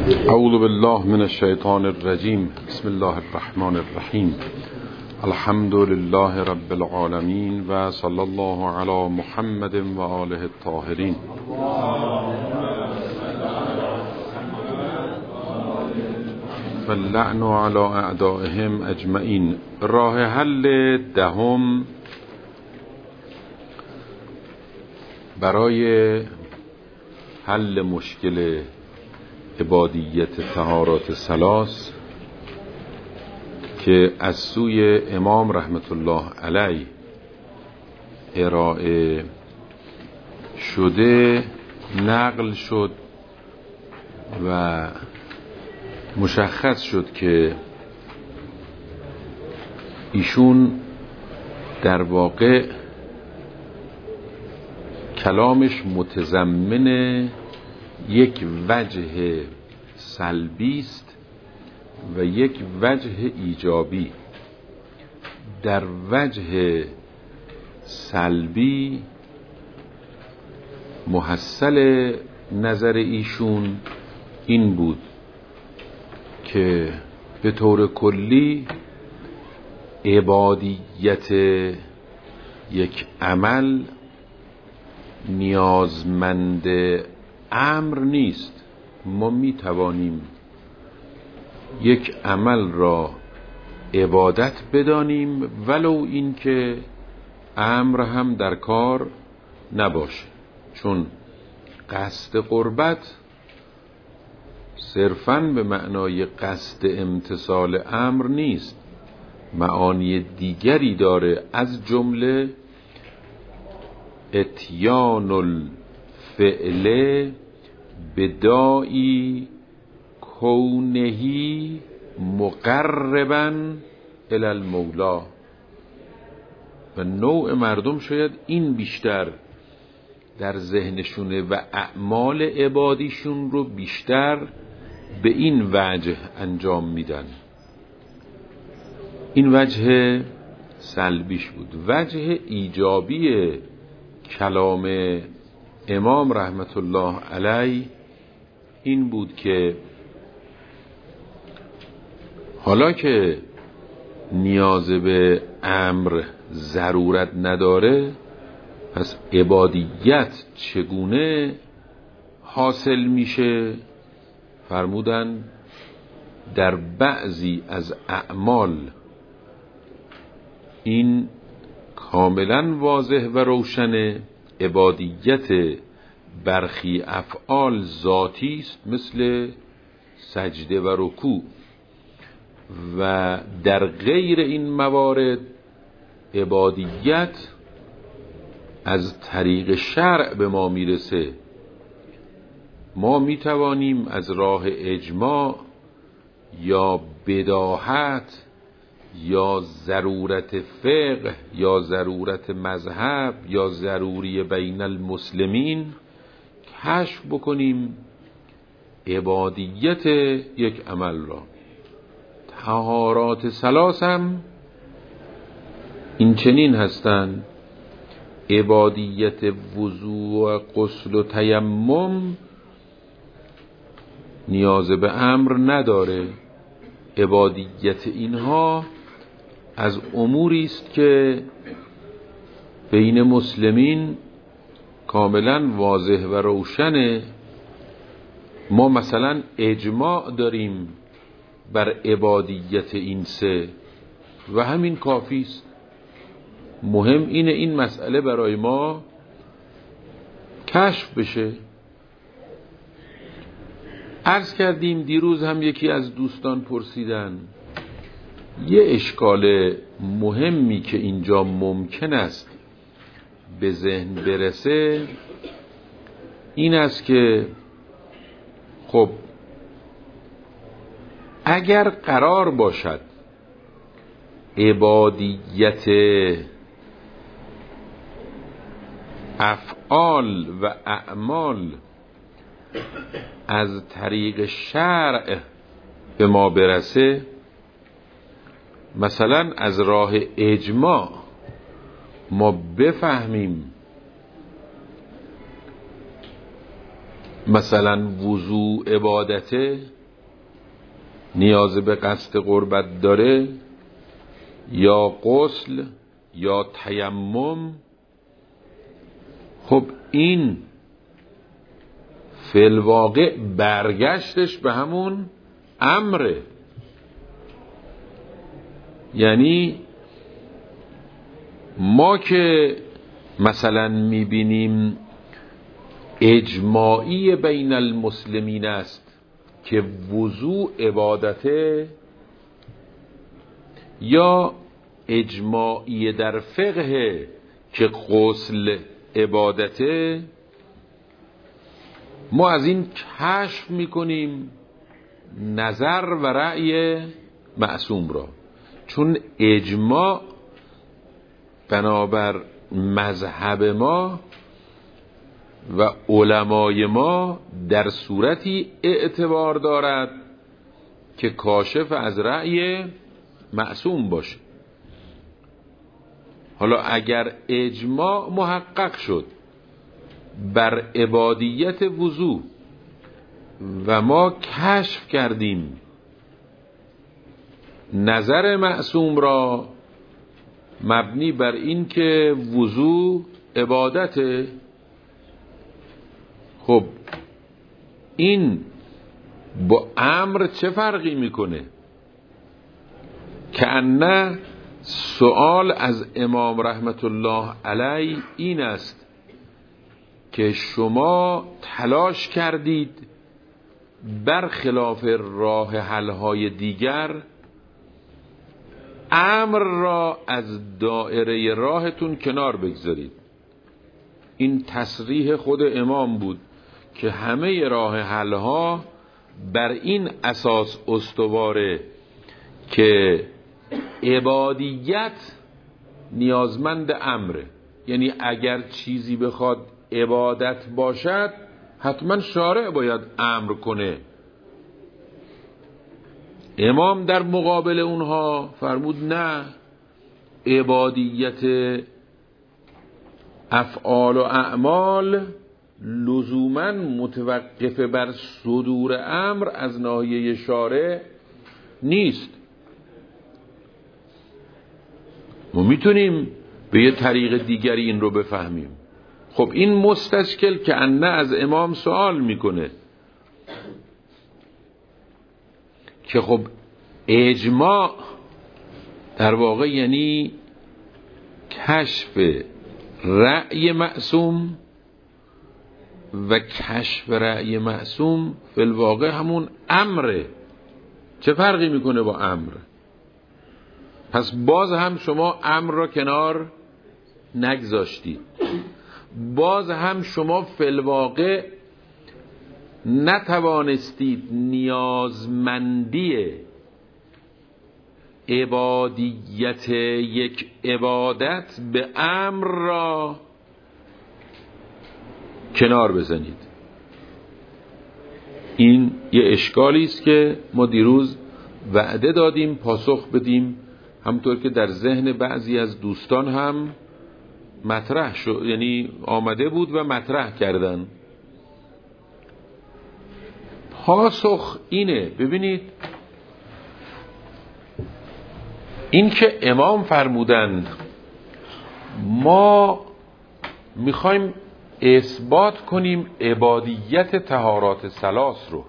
اعوذ بالله من الشیطان الرجیم. بسم الله الرحمن الرحیم. الحمد لله رب العالمین و صلی الله علی محمد و آله الطاهرین. واللعن علی اعدائهم اجمعین. راه حل دهم برای حل مشکل عبادیت طهارات ثلاث که از سوی امام رحمت الله علیه ارائه شده نقل شد و مشخص شد که ایشون در واقع کلامش متضمن یک وجه سلبی است و یک وجه ایجابی. در وجه سلبی محصل نظر ایشون این بود که به طور کلی عبادیت یک عمل نیازمند امر نیست. ما می توانیم یک عمل را عبادت بدانیم ولو این که امر هم در کار نباشه، چون قصد قربت صرفاً به معنای قصد امتثال امر نیست، معانی دیگری داره، از جمله اتیان الفعل بداعی کونهی مقربا الی المولا. و نوع مردم شاید این بیشتر در ذهنشونه و اعمال عبادیشون رو بیشتر به این وجه انجام میدن. این وجه سلبیش بود. وجه ایجابی کلام امام رحمت الله علیه این بود که حالا که نیاز به امر ضرورت نداره، پس عبادیت چگونه حاصل میشه؟ فرمودن در بعضی از اعمال این کاملا واضح و روشنه. عبادیت برخی افعال ذاتی است، مثل سجده و رکوع، و در غیر این موارد عبادیت از طریق شرع به ما میرسه. ما میتوانیم از راه اجماع یا بداهت یا ضرورت فقه یا ضرورت مذهب یا ضروری بین المسلمین کشف بکنیم عبادیت یک عمل را. طهارات ثلاث هم این چنین هستند. عبادیت وضوء و غسل و تیمم نیاز به امر نداره. عبادیت اینها از اموری است که بین مسلمین کاملا واضح و روشنه. ما مثلا اجماع داریم بر عبادیت این سه و همین کافی است. مهم اینه این مسئله برای ما کشف بشه. عرض کردیم دیروز هم یکی از دوستان پرسیدن، یه اشکال مهمی که اینجا ممکن است به ذهن برسه این است که خب اگر قرار باشد عبادیت افعال و اعمال از طریق شرع به ما برسه، مثلا از راه اجماع ما بفهمیم مثلا وضوء عبادته، نیاز به قصد قربت داره، یا غسل یا تیمم، خب این فی الواقع برگشتش به همون امره. یعنی ما که مثلا میبینیم اجماعی بین المسلمین است که وضوء عبادته، یا اجماعی در فقه که غسل عبادته، ما از این کشف میکنیم نظر و رأی معصوم را، چون اجماع بنابر مذهب ما و علمای ما در صورتی اعتبار دارد که کاشف از رأی معصوم باشه. حالا اگر اجماع محقق شد بر عبادیت وضو و ما کشف کردیم نظر معصوم را مبنی بر این که وضو عبادته، خب این با امر چه فرقی میکنه؟ که نه سوال از امام رحمت الله علیه این است که شما تلاش کردید برخلاف راه حل‌های دیگر امر را از دایره راهتون کنار بگذارید. این تصریح خود امام بود که همه راه حل‌ها بر این اساس استواره که عبادیت نیازمند امره. یعنی اگر چیزی بخواد عبادت باشد حتما شارع باید امر کنه. امام در مقابل اونها فرمود نه، عبادیت افعال و اعمال لزوما متوقف بر صدور امر از ناحیه شارع نیست. ما میتونیم به یه طریق دیگری این رو بفهمیم. خب این مستشکل که انه از امام سوال میکنه که خب اجماع در واقع یعنی کشف رأی معصوم و کشف رأی معصوم فی الواقع همون امره. چه فرقی میکنه با امر؟ پس باز هم شما امر را کنار نگذاشتید، باز هم شما فی الواقع نتوانستید نیازمندی عبادیت یک عبادت به امر را کنار بزنید. این یه اشکالی است که ما دیروز وعده دادیم پاسخ بدیم، همطور که در ذهن بعضی از دوستان هم مطرح شد، یعنی آمده بود و مطرح کردن. پاسخ اینه، ببینید این که امام فرمودن ما میخوایم اثبات کنیم عبادیت طهارات ثلاث رو،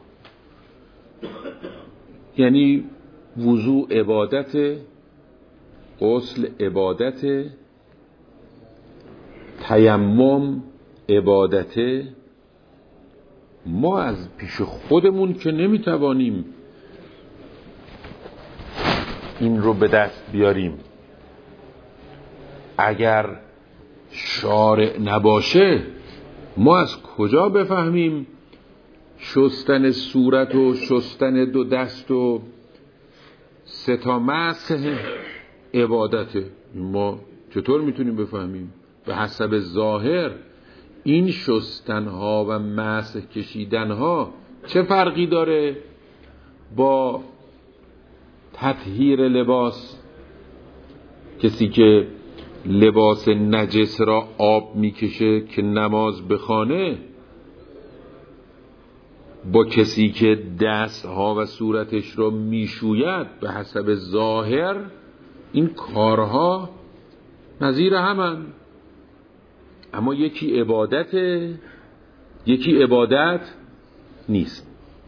یعنی وضوء عبادت، غسل عبادت، تیمم عبادت، ما از پیش خودمون که نمیتوانیم این رو به دست بیاریم. اگر شارع نباشه ما از کجا بفهمیم شستن صورت و شستن دو دست و سه تا مسح عبادته؟ ما چطور میتونیم بفهمیم؟ به حسب ظاهر این شستنها و مسح کشیدنها چه فرقی داره با تطهیر لباس؟ کسی که لباس نجس را آب میکشه که نماز بخوانه، با کسی که دستها و صورتش رو میشوید به حسب ظاهر، این کارها نظیر همن، اما یکی عبادته یکی عبادت نیست.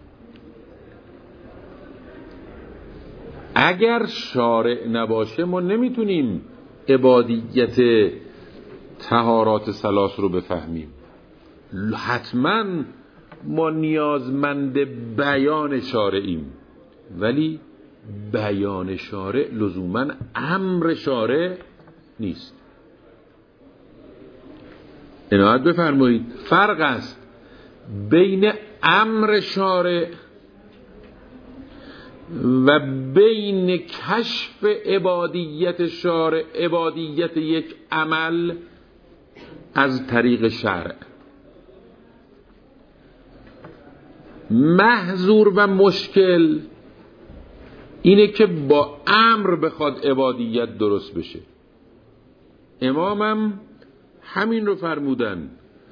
اگر شارع نباشه ما نمیتونیم عبادیت طهارات ثلاث رو بفهمیم. حتما ما نیازمند بیان شارعیم، ولی بیان شارع لزوما امر شارع نیست. عنایت بفرمایید، فرق است بین امر شارع و بین کشف عبادیت شارع، عبادیت یک عمل از طریق شرع. محظور و مشکل اینه که با امر بخواد عبادیت درست بشه. امامم همین رو فرمودن.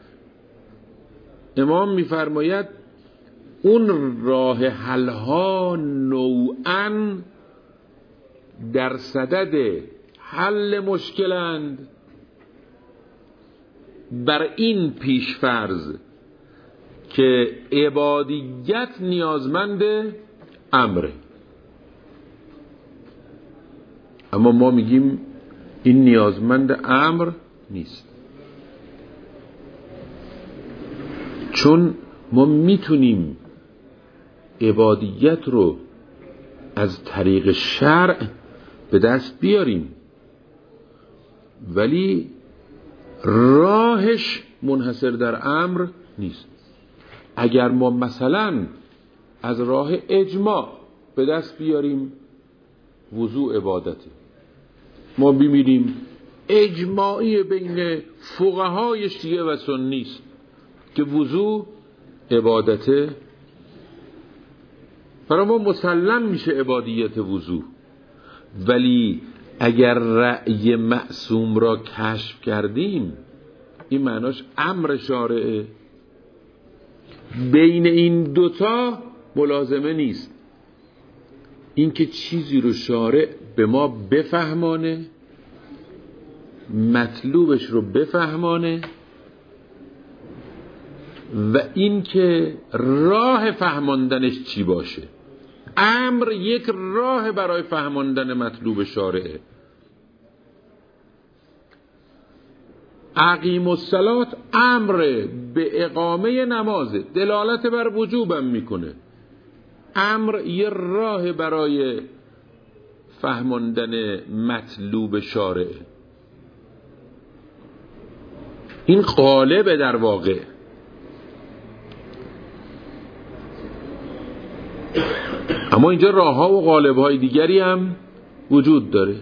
امام میفرماید اون راه حلها نوعاً در صدد حل مشکلند، بر این پیشفرض که عبادیت نیازمند امره. اما ما میگیم این نیازمند امر نیست، چون ما میتونیم عبادیت رو از طریق شرع به دست بیاریم، ولی راهش منحصر در امر نیست. اگر ما مثلا از راه اجماع به دست بیاریم وضوء عبادته، ما ببینیم اجماعی بین فقهای شیعه و سنی است که وضوء عبادته، برای ما مسلم میشه عبادیت وضوء. ولی اگر رأی معصوم را کشف کردیم این معناش امر شارعه. بین این دوتا ملازمه نیست، این که چیزی رو شارع به ما بفهمانه، مطلوبش رو بفهمانه، و این که راه فهماندنش چی باشه. امر یک راه برای فهماندن مطلوب شارعه. اقیم الصلاة امر به اقامه نماز، دلالت بر وجوبم میکنه. امر یه راه برای فهماندن مطلوب شارعه. این قالب در واقع. اما اینجا راه‌ها و قالب‌های دیگری هم وجود داره.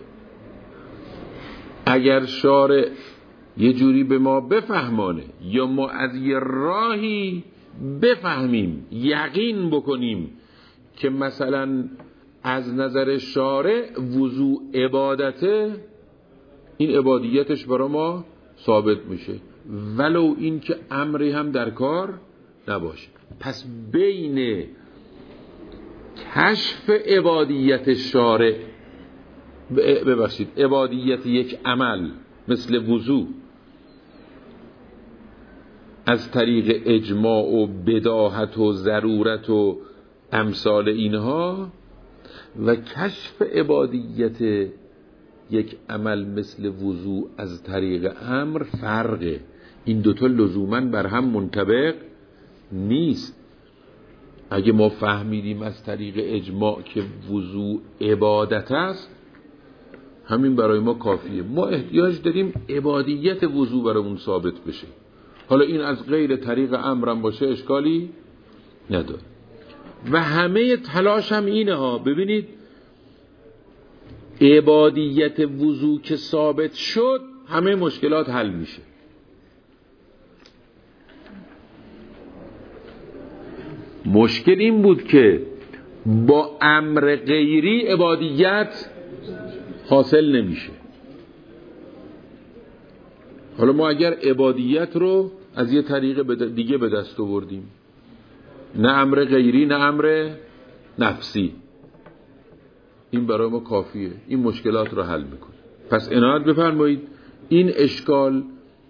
اگر شارع یه جوری به ما بفهمانه یا ما از یه راهی بفهمیم، یقین بکنیم که مثلا از نظر شارع وضوء عبادته، این عبادیتش برای ما ثابت میشه، ولو این که امری هم در کار نباشه. پس بین کشف عبادیت شارع، عبادیت یک عمل مثل وضوء از طریق اجماع و بداهت و ضرورت و امثال اینها، و کشف عبادیت یک عمل مثل وضوء از طریق امر فرقه. این دوتا لزوماً بر هم منطبق نیست. اگه ما فهمیدیم از طریق اجماع که وضوء عبادت است، همین برای ما کافیه. ما احتیاج داریم عبادیت وضوء برامون ثابت بشه. حالا این از غیر طریق امرم باشه اشکالی نداره. و همه تلاش هم اینه ها. ببینید عبادیت وضوء که ثابت شد همه مشکلات حل میشه. مشکل این بود که با امر غیری عبادیت حاصل نمیشه. حالا ما اگر عبادیت رو از یه طریق دیگه به دست آوردیم، نه امر غیری نه امر نفسی. این برای ما کافیه، این مشکلات رو حل میکنه. پس عنایت بفرمایید این اشکال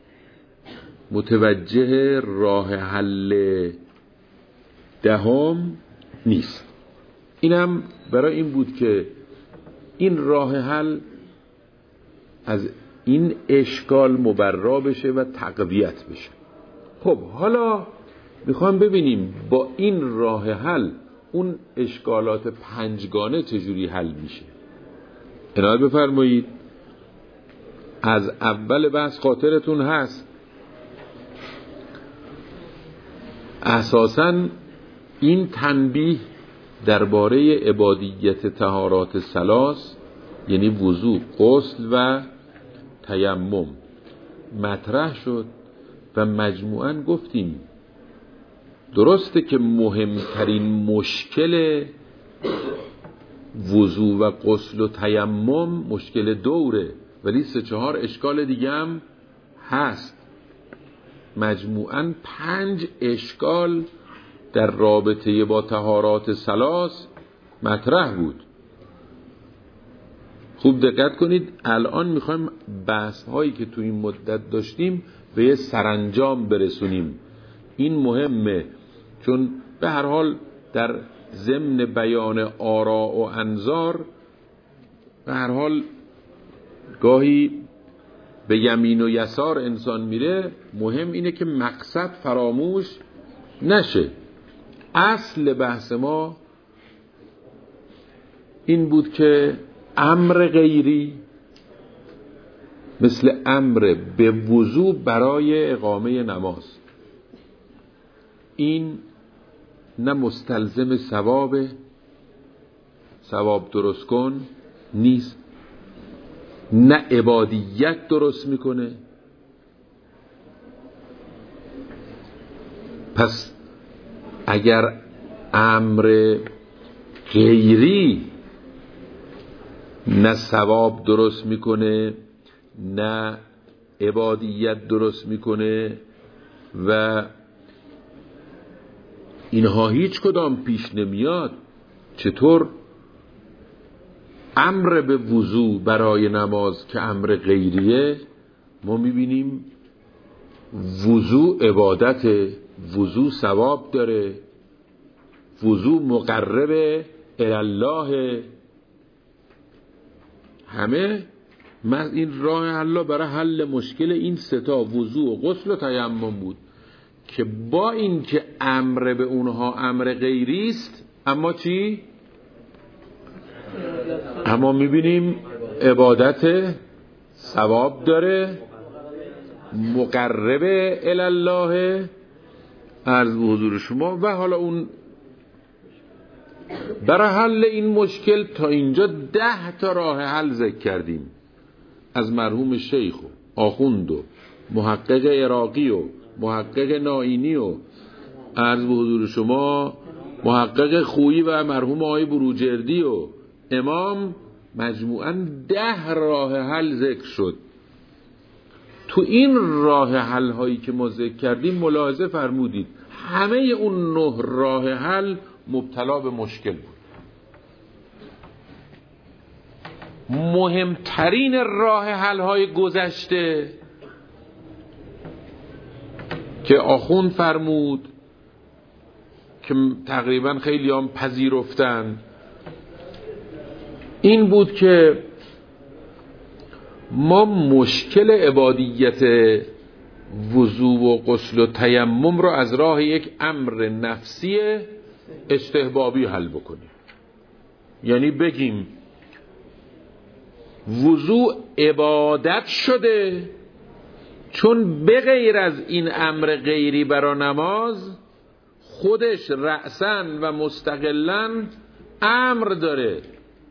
متوجه راه حل دهم نیست. اینم برای این بود که این راه حل از این اشکال مبرا بشه و تقویت بشه. خب حالا میخوام ببینیم با این راه حل اون اشکالات پنجگانه چجوری حل میشه. عنایت بفرمایید از اول بحث خاطرتون هست اساساً این تنبیه درباره عبادیت طهارات ثلاث یعنی وضو، غسل و تیمم مطرح شد و مجموعاً گفتیم درسته که مهمترین مشکل وضو و غسل و تیمم مشکل دوره، ولی 3-4 اشکال دیگه هم هست. مجموعاً 5 اشکال در رابطه با طهارات ثلاث مطرح بود. خوب دقت کنید، الان میخوایم بحث هایی که تو این مدت داشتیم به یه سرانجام برسونیم. این مهمه چون به هر حال در ضمن بیان آراء و انظار به هر حال گاهی به یمین و یسار انسان میره، مهم اینه که مقصد فراموش نشه. اصل بحث ما این بود که امر غیری مثل امر به وضو برای اقامه نماز این نه مستلزم ثواب درست کن نیست، نه عبادیت درست میکنه. پس اگر امر غیری نه ثواب درست میکنه نه عبادیت درست میکنه و اینها هیچ کدام پیش نمیاد، چطور امر به وضو برای نماز که امر غیریه ما میبینیم وضو عبادت، وضو ثواب داره، وضو مقرب الله. همه این راه حل برای حل مشکل این 3 وضو و غسل و تیمم بود که با این که امر به اونها امر غیری است اما چی؟ اما میبینیم عبادت ثواب داره، مقرب الله عرض به حضور شما. و حالا اون برای حل این مشکل تا اینجا 10 راه حل ذکر کردیم از مرحوم شیخ و آخوند و محقق عراقی و محقق نائینی و عرض به حضور شما محقق خویی و مرحوم آقای بروجردی و امام. مجموعاً 10 راه حل ذکر شد. تو این راه حل هایی که ما ذکر کردیم ملاحظه فرمودید همه اون 9 راه حل مبتلا به مشکل بود. مهمترین راه حل های گذشته که آخوند فرمود که تقریبا خیلی هم پذیرفتن این بود که ما مشکل عبادیت وضو و غسل و تیمم رو از راه یک امر نفسی استحبابی حل بکنیم. یعنی بگیم وضو عبادت شده چون به غیر از این امر غیری برای نماز خودش رأساً و مستقلاً امر داره.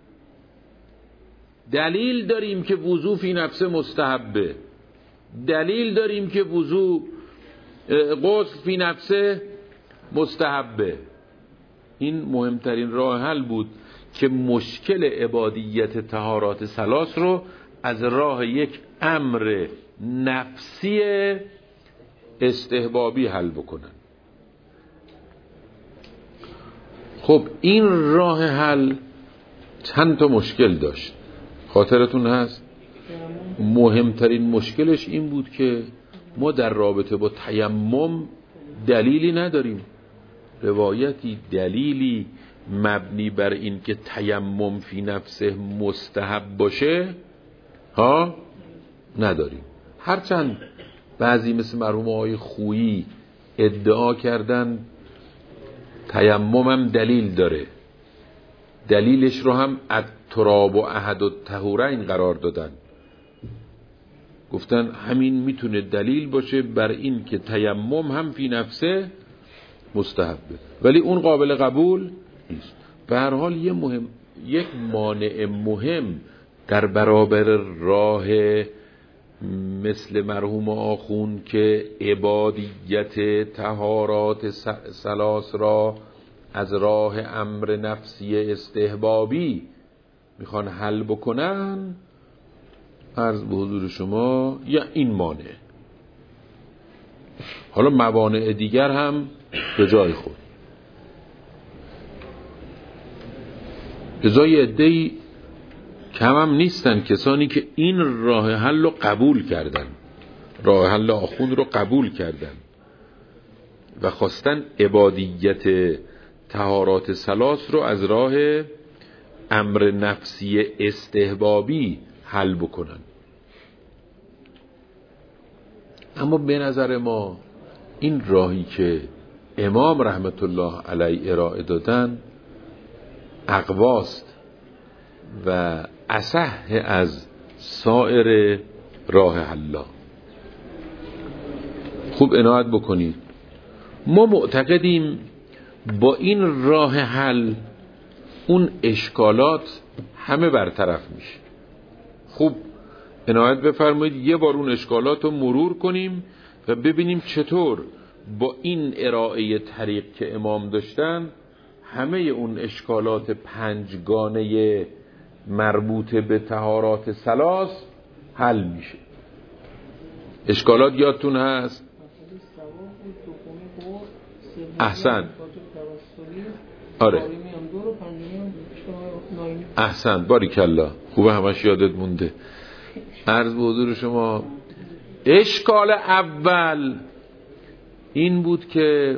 دلیل داریم که وضو فی نفسه مستحبه، دلیل داریم که وضو غسل فی نفسه مستحبه. این مهمترین راه حل بود که مشکل عبادیت طهارات ثلاث رو از راه یک امر نفسی استحبابی حل بکنن. خب این راه حل چند تا مشکل داشت، خاطرتون هست؟ مهمترین مشکلش این بود که ما در رابطه با تیمم دلیلی نداریم، روایتی دلیلی مبنی بر این که تیمم فی نفسه مستحب باشه نداریم. هرچند بعضی مثل مرحوم آقای خویی ادعا کردن تیمم هم دلیل داره، دلیلش رو هم التراب و احد الطهورین قرار دادن، گفتن همین میتونه دلیل باشه بر این که تیمم هم فی نفسه مستحبه، ولی اون قابل قبول نیست. به هر حال یک مانع مهم در برابر راه مثل مرحوم آخون که عبادیت طهارات ثلاث را از راه امر نفسی استحبابی میخوان حل بکنن، عرض به حضور شما یا این مانع. حالا موانع دیگر هم به جای خود. ازای عده‌ای کم هم نیستن کسانی که این راه حل رو قبول کردن، راه حل آخوند رو قبول کردن و خواستن عبادیت طهارات ثلاث رو از راه امر نفسی استحبابی حل بکنن. اما به نظر ما این راهی که امام رحمت الله علیه ارائه دادن اقواست و اصح از سایر راه حلا. خوب عنایت بکنید، ما معتقدیم با این راه حل اون اشکالات همه برطرف میشه. خوب عنایت بفرمایید یه بار اون اشکالات رو مرور کنیم و ببینیم چطور با این ارائه طریق که امام داشتن همه اون اشکالات پنجگانه مربوط به طهارات ثلاث حل میشه. اشکالات یادتون هست؟ احسن، آره احسن، باریکالله، خوبه همش یادت مونده. عرض به حضور شما اشکال اول این بود که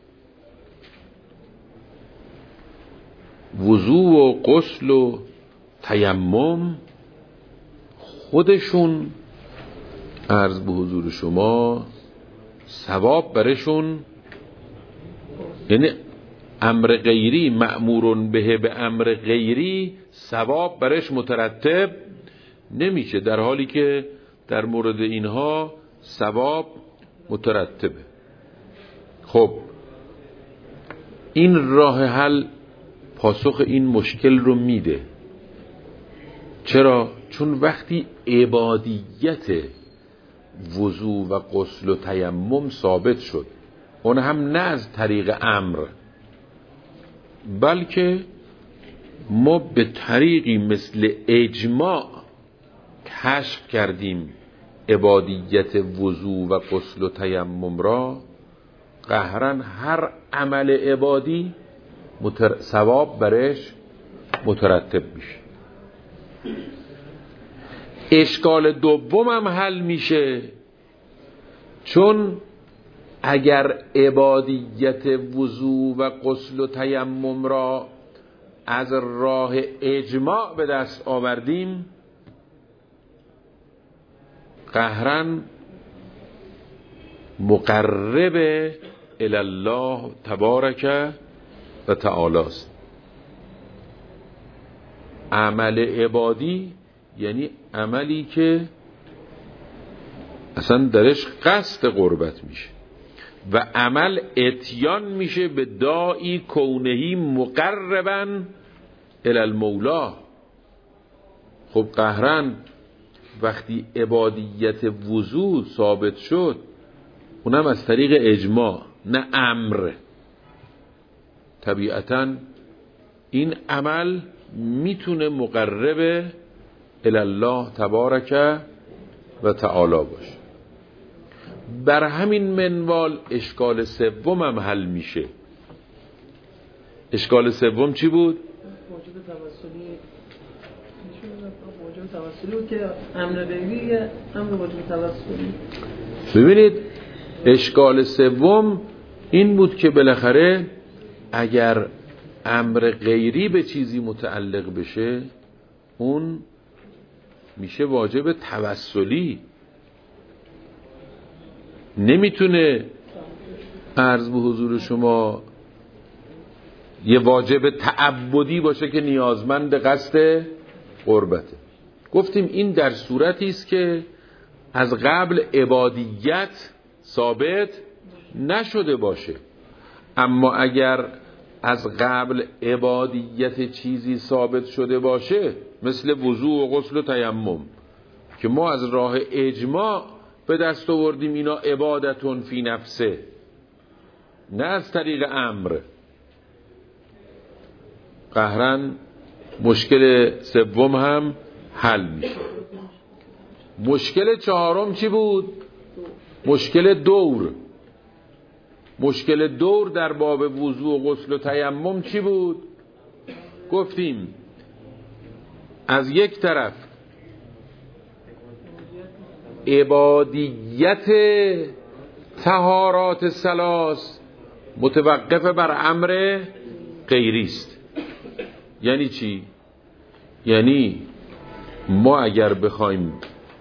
وضو و غسل و تیمم خودشون عرض به حضور شما ثواب برشون، یعنی امر غیری مأمورون به امر غیری ثواب برش مترتب نمیشه، در حالی که در مورد اینها ثواب مترتبه. خب این راه حل پاسخ این مشکل رو میده. چرا؟ چون وقتی عبادیت وضو و غسل و تیمم ثابت شد، اون هم نه از طریق امر، بلکه ما به طریقی مثل اجماع کشف کردیم عبادیت وضو و غسل و تیمم را، قهرا هر عمل عبادی ثواب برش مترتب میشه. اشکال دوم هم حل میشه، چون اگر عبادیت وضو و غسل و تیمم را از راه اجماع به دست آوردیم، قهرا مقرب الی الله تبارک و تعالی است. عمل عبادی یعنی عملی که اصلا درش قصد قربت میشه و عمل اتیان میشه به داعی کونهی مقربا الی المولا. خب قهرا وقتی عبادیت وضو ثابت شد، اونم از طریق اجماع نه امر، طبیعتا این عمل میتونه مقرب الی الله تبارک و تعالی باشه. بر همین منوال اشکال سوم هم حل میشه. اشکال سوم چی بود؟ واجب توسلی بود که امر غیری امر واجب توسلی. ببینید اشکال سوم این بود که بالاخره اگر امر غیری به چیزی متعلق بشه اون میشه واجب توسلی. نمیتونه عرض به حضور شما یه واجب تعبدی باشه که نیازمند قصد قربته. گفتیم این در صورتی است که از قبل عبادیت ثابت نشده باشه. اما اگر از قبل عبادیت چیزی ثابت شده باشه مثل وضوء و غسل و تیمم که ما از راه اجماع به دست آوردیم اینا عبادتون فی نفسه، نه از طریق امر، قهرن مشکل سوم هم حل میشه. مشکل چهارم چی بود؟ مشکل دور. مشکل دور در باب وضوء و غسل و تیمم چی بود؟ گفتیم از یک طرف عبادیت طهارات ثلاث متوقف بر امر غیری است. یعنی چی؟ یعنی ما اگر بخوایم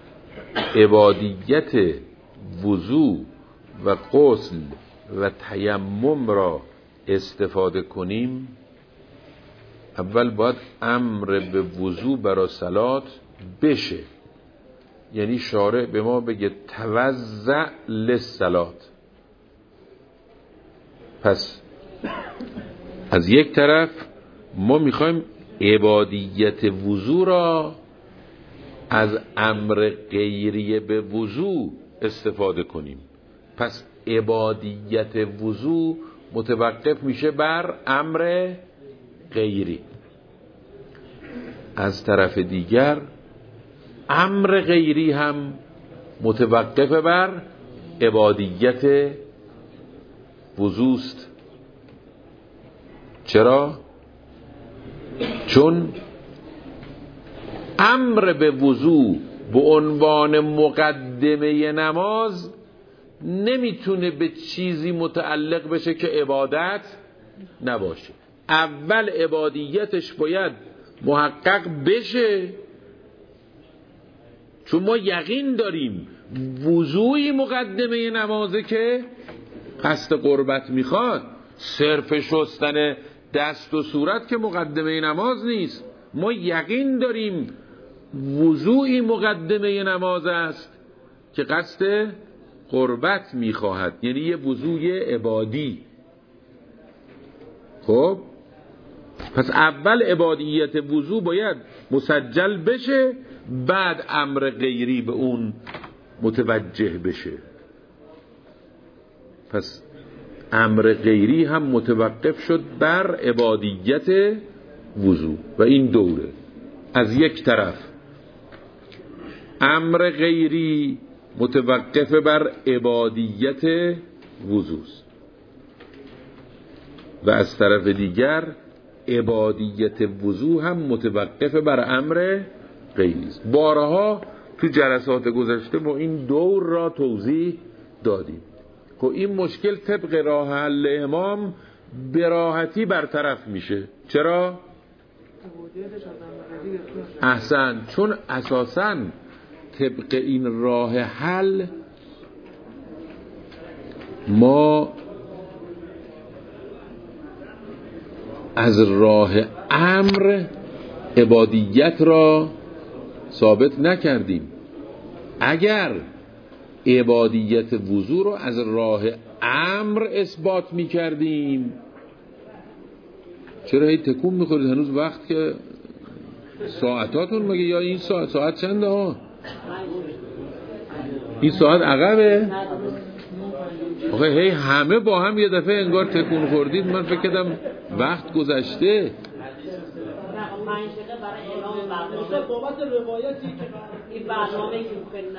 عبادیت وضوء و غسل و تیمم را استفاده کنیم اول باید امر به وضوء برای صلات بشه. یعنی شارع به ما بگه توضع للصلات. پس از یک طرف ما میخوایم عبادیت وضوء را از امر غیری به وضوء استفاده کنیم. پس عبادیت وضوء متوقف میشه بر امر غیری. از طرف دیگر امر غیری هم متوقف بر عبادیت وضوء است. چرا؟ چون امر به وضوء به عنوان مقدمه نماز نمیتونه به چیزی متعلق بشه که عبادت نباشه. اول عبادیتش باید محقق بشه، چون ما یقین داریم وضوعی مقدمه نمازه که قصد قربت میخواد. صرف شستن دست و صورت که مقدمه نماز نیست. ما یقین داریم وضوعی مقدمه نماز است که قصد قربت میخواهد، یعنی یه وضوع عبادی. خب پس اول عبادیت وضوع باید مسجل بشه، بعد امر غیری به اون متوجه بشه. پس امر غیری هم متوقف شد بر عبادیت وضوع و این دوره. از یک طرف امر غیری متوقف بر عبادیت وضوع و از طرف دیگر عبادیت وضوع هم متوقف بر امر غیری است. بارها تو جلسات گذشته ما این دور را توضیح دادیم. خب این مشکل طبق راه حل امام به راحتی برطرف میشه. چرا؟ احسن، چون اساساً طبق این راه حل ما از راه امر عبادیت را ثابت نکردیم. اگر عبادیت وضوع رو از راه امر اثبات میکردیم، چرا هی تکون میخورید؟ هنوز وقت که ساعتاتون مگه یا این ساعت چنده ها؟ این ساعت عقبه؟ آخه هی همه با هم یه دفعه انگار تکون خوردید. من فکر کردم وقت گذشته. بابت روایتی که این برنامه که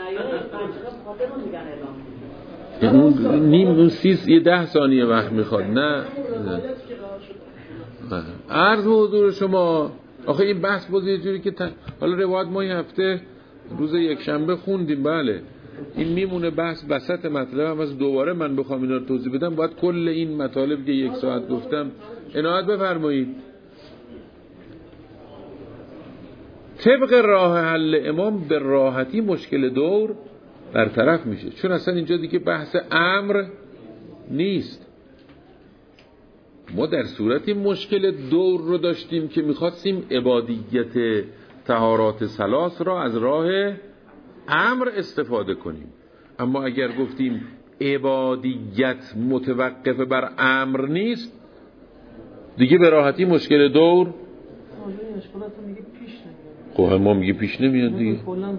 میگن اون نیم اون 30 10 ثانیه وقت میخواد. نه عرض به حضور شما آخه این بحث باز یه جوری که حالا روایت ما این هفته روز یک شنبه خوندیم، بله این میمونه بحث وسط مطلب هم از دوباره من بخوام اینا رو توضیح بدم باید کل این مطالب که یک ساعت گفتم عنایت بفرمایید. طبق راه حل امام به راحتی مشکل دور برطرف میشه، چون اصلا اینجا دیگه بحث امر نیست. ما در صورتی مشکل دور رو داشتیم که میخواستیم عبادیت طهارات ثلاث را از راه امر استفاده کنیم، اما اگر گفتیم عبادیت متوقف بر امر نیست دیگه به راحتی مشکل دور خب ما میگه پیش نمیاد دیگه.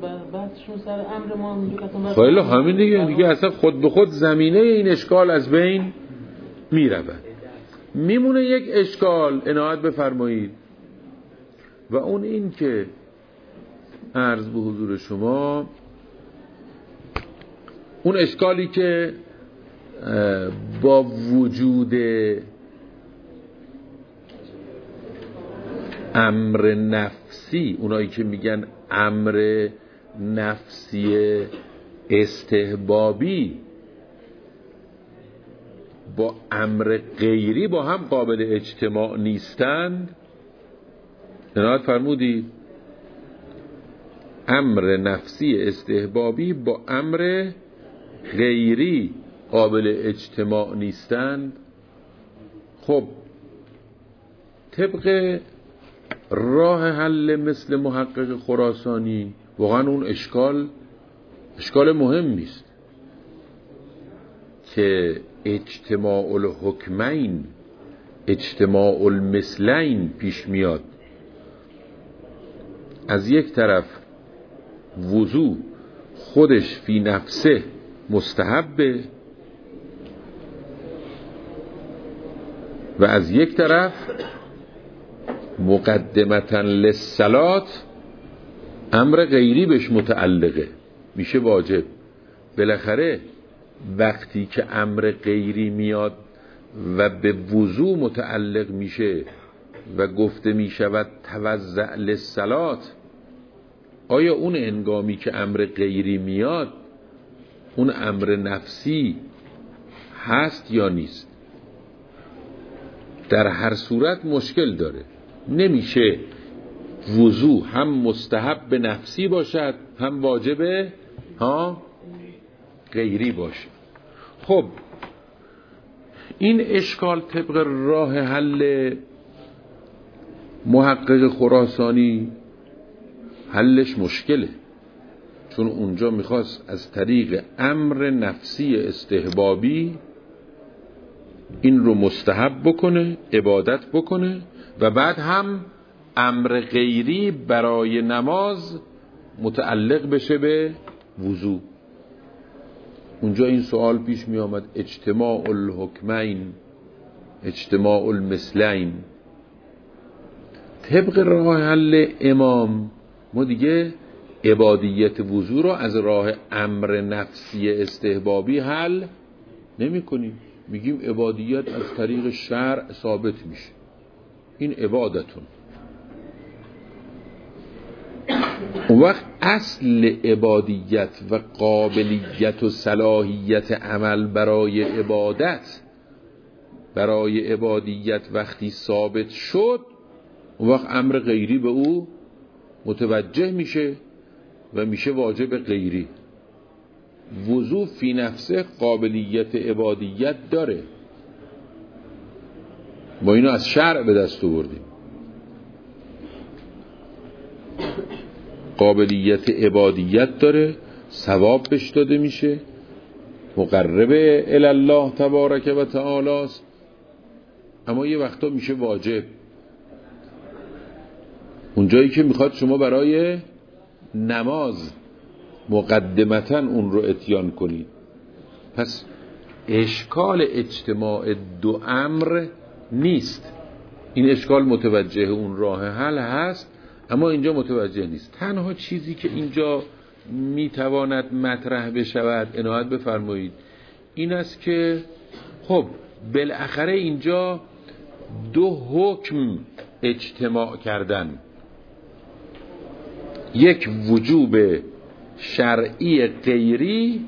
خیلی همین دیگه اصلا خود به خود زمینه این اشکال از بین میرود. میمونه یک اشکال عنایت بفرمایید و اون این که عرض به حضور شما اون اشکالی که با وجود امر نفسی، اونایی که میگن امر نفسی استحبابی با امر غیری با هم قابل اجتماع نیستند، عنایت فرمودید امر نفسی استحبابی با امر غیری قابل اجتماع نیستند. خب طبق راه حل مثل محقق خراسانی واقعا اون اشکال مهمی است که اجتماع الحکمین اجتماع المثلین پیش میاد. از یک طرف وضو خودش فی نفسه مستحبه و از یک طرف مقدمتا للصلات امر غیری بهش متعلقه میشه واجب. بالاخره وقتی که امر غیری میاد و به وضو متعلق میشه و گفته میشود توضع للصلات، آیا اون هنگامی که امر غیری میاد اون امر نفسی هست یا نیست؟ در هر صورت مشکل داره، نمیشه وضو هم مستحب نفسی باشد هم واجب غیری باشه. خب این اشکال طبق راه حل محقق خراسانی حلش مشکله، چون اونجا میخواست از طریق امر نفسی استحبابی این رو مستحب بکنه، عبادت بکنه و بعد هم امر غیری برای نماز متعلق بشه به وضو. اونجا این سوال پیش می آمد اجتماع الحکمین اجتماع المثلین. طبق راه حل امام ما دیگه عبادیت وضو رو از راه امر نفسی استحبابی حل نمی کنیم، میگیم عبادیت از طریق شرع ثابت میشه، این عبادتون. اون وقت اصل عبادیت و قابلیت و صلاحیت عمل برای عبادیت وقتی ثابت شد اون وقت امر غیری به او متوجه میشه و میشه واجب غیری. وضو فی نفسه قابلیت عبادیت داره، ما اینو از شرع به دست آوردیم، قابلیت عبادیت داره، ثواب بهش داده میشه، مقرب الی الله تبارک و تعالی است، اما یه وقتا میشه واجب. اونجایی که میخواد شما برای نماز مقدمتا اون رو اتیان کنید. پس اشکال اجتماع دو امر نیست، این اشکال متوجه اون راه حل هست اما اینجا متوجه نیست. تنها چیزی که اینجا میتواند مطرح بشود عنایت بفرمایید این است که خب بالاخره اینجا دو حکم اجتماع کردن، یک وجوب شرعی غیری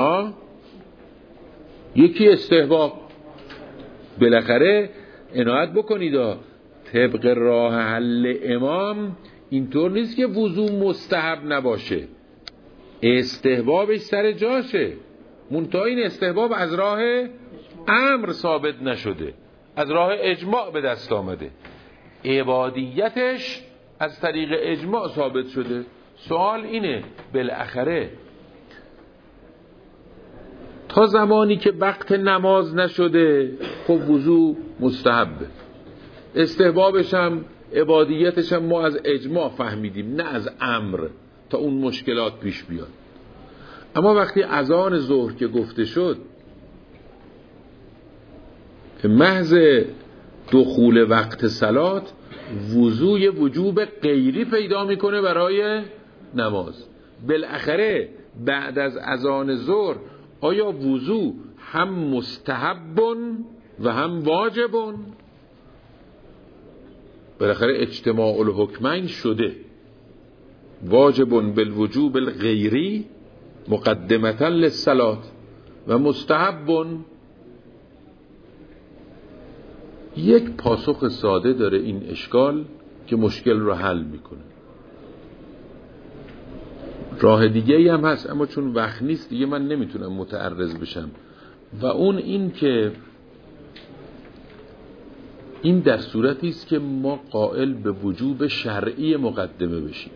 یکی استحباب. بالاخره عنایت بکنید طبق راه حل امام اینطور نیست که وضو مستحب نباشه، استحبابش سر جاشه، منتها این استحباب از راه امر ثابت نشده، از راه اجماع به دست آمده، عبادیتش از طریق اجماع ثابت شده. سوال اینه بالاخره تا زمانی که وقت نماز نشده خب وضو مستحبه، استحبابش هم عبادیتش هم ما از اجماع فهمیدیم نه از امر تا اون مشکلات پیش بیاد. اما وقتی اذان ظهر که گفته شد که محض دخول وقت صلات وضوی وجوب غیری پیدا میکنه برای نماز، بالاخره بعد از اذان ظهر آیا وضو هم مستحب و هم واجب؟ بالاخره اجتماع الحکمین شده، واجب بالوجوب الغیری مقدمتا للصلاة و مستحب. یک پاسخ ساده داره این اشکال که مشکل رو حل میکنه. راه دیگه هم هست اما چون وقت نیست دیگه من نمیتونم متعرض بشم، و اون این که این در صورتی است که ما قائل به وجوب شرعی مقدمه بشیم.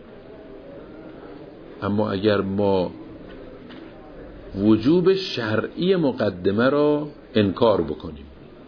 اما اگر ما وجوب شرعی مقدمه را انکار بکنیم،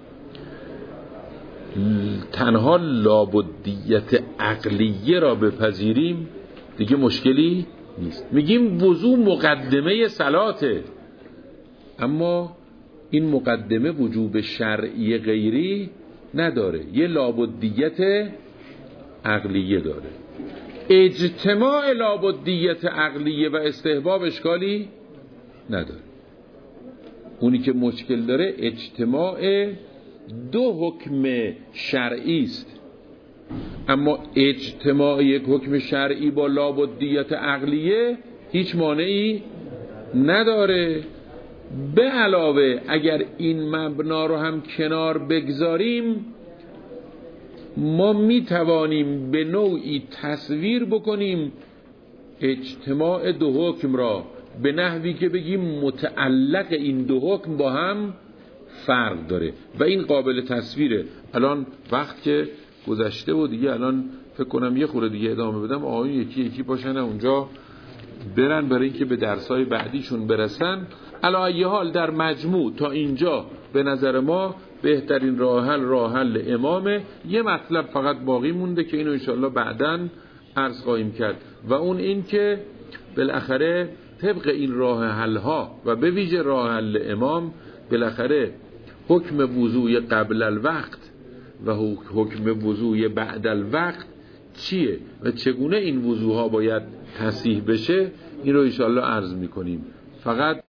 تنها لابدیت عقلیه را بپذیریم، دیگه مشکلی نیست. میگیم وضو مقدمه صلاته، اما این مقدمه وجوب شرعی غیری نداره، یه لابدیت عقلیه داره. اجتماع لابدیت عقلیه و استحباب اشکالی نداره. اونی که مشکل داره اجتماع دو حکم شرعی است. اما اجتماع یک حکم شرعی با لابدیت عقلیه هیچ مانعی نداره. به علاوه اگر این مبنا رو هم کنار بگذاریم، ما می توانیم به نوعی تصویر بکنیم اجتماع دو حکم را به نحوی که بگیم متعلق این دو حکم با هم فرق داره و این قابل تصویره. الان وقت که گذشته و دیگه الان فکر کنم یه خورده دیگه ادامه بدم، آقایون یکی یکی باشن اونجا برن برای اینکه به درسای بعدیشون برسن. علی حال در مجموع تا اینجا به نظر ما بهترین راه حل امامه. یه مطلب فقط باقی مونده که اینو انشاءالله بعداً عرض خواهیم کرد و اون این که بالاخره طبق این راه حل ها و به ویژه راه حل امام، بالاخره حکم وضوء قبل الوقت و حکم وضوء بعد الوقت چیه و چگونه این وضوء ها باید تصحیح بشه، این رو انشاءالله عرض میکنیم. فقط